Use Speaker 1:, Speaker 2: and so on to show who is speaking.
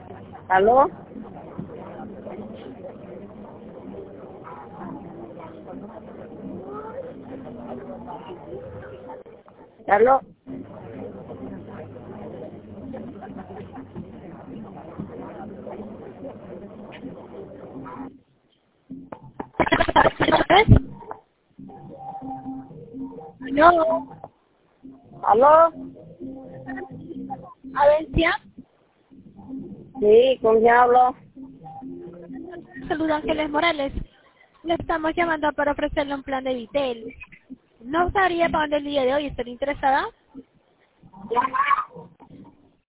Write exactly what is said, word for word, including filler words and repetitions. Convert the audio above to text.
Speaker 1: ¿Aló? ¿Aló?
Speaker 2: No,
Speaker 1: ¿Aló?
Speaker 2: Avencia.
Speaker 1: Sí, ¿con quién hablo?
Speaker 2: Saludos, Ángeles Morales. Le estamos llamando para ofrecerle un plan de Vitel. ¿No sabría para dónde el día de hoy? ¿Estaría interesada?